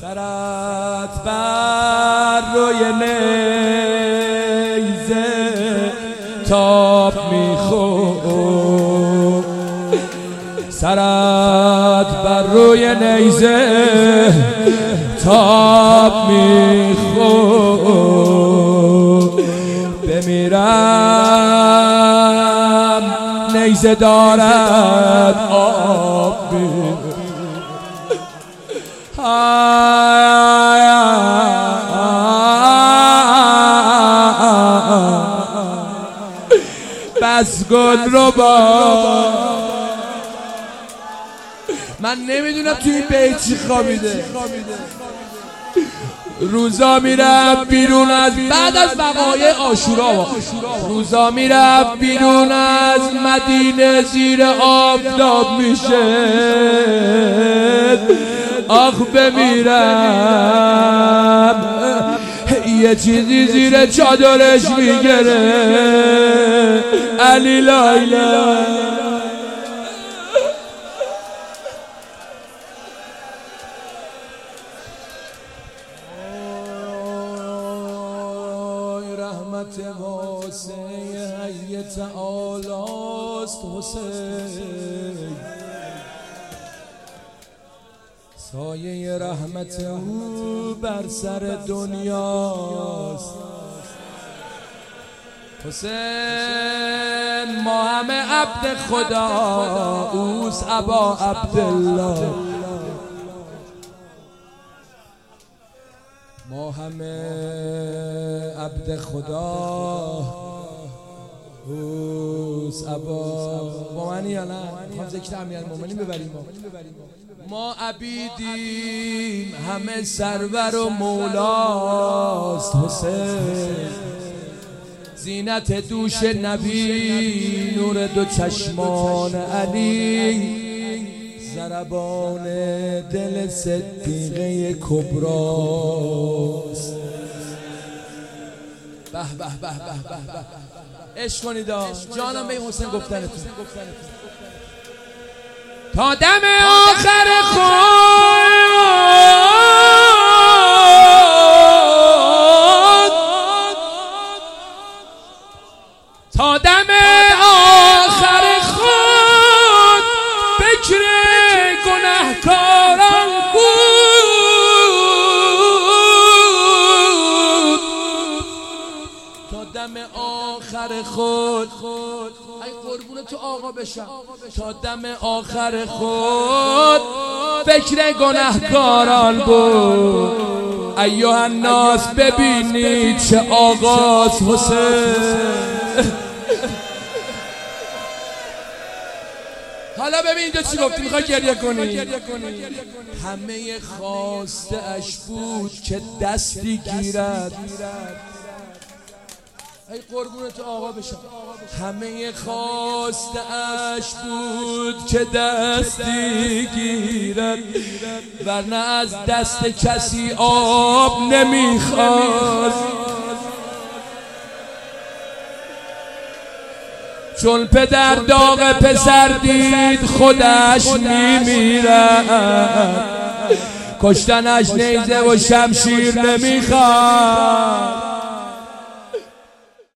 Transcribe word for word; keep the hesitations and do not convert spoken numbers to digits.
سرت بر روی نیزه تاب میخورد، سرت بر روی نیزه تاب میخورد. بمیرم نیزه دارد آب میخورد. بس گل رو با من نمیدونم توی این بیت چی خوابیده. روزا میرفت بیرون از بعد از وقایع عاشورا، روزا میرفت بیرون از مدینه زیر آفتاب میشه. آخ بمیرم یه چیزی زیر چادرش میگره. علی لایلا رحمت واسع حی تعالی است حسین، سایه رحمت او بر سر دنیاست. حسین ما همه عبد خدا، اوست ابا عبدالله. ما همه عبد خدا، اوست ابا. با منی یا نه؟ میخوام ذکر امیرالمومنین ببریم. ما عبیدیم همه سرور و مولاست حسین، زینت دوش نبی نور دو چشمان علی، ضربان دل صدیقه کبراست. به به به به به به عشق کنید جانم به حسین گفتنتون. تا دم آخر خود، تا دم آخر خود فکر گناهکاران بود. تا دم آخر خود، ای قربون تو آقا بشم، تا دم آخر خود فکر گناهکاران بود. ایها الناس ببینید چه آغاز حسین. حالا ببین اینجا چی گفتی، میخوای گریه کنی؟ همه خواسته اش بود که دستی گیرد. ای قربون تو آقا بشم، همه خواسته اش بود که دستی گیرد، ورنه از دست کسی آب نمیخواست. چون پدر داغ پسر دید خودش میمیرد، کشتنش نیزه و شمشیر نمیخواد.